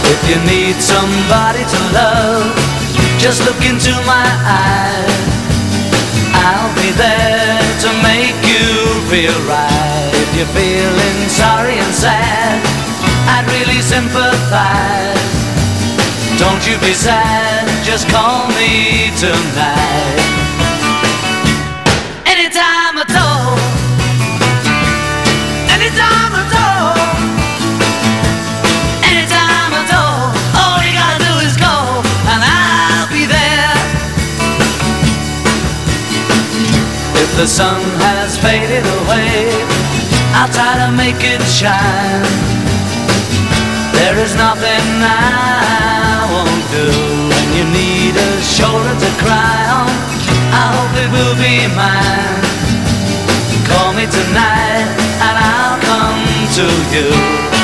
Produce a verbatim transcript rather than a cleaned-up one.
If you need somebody to love, just look into my eyes. I'll be there to make you feel right. If you're feeling sorry and sad, I'd really sympathize. Don't you be sad, just call me tonight. Anytime at all, anytime at all, anytime at all. All you gotta do is call and I'll be there. If the sun has faded away, I'll try to make it shine. There is nothing I won't do. When you need a shoulder to cry on, I hope it will be mine. Call me tonight and I'll come to you.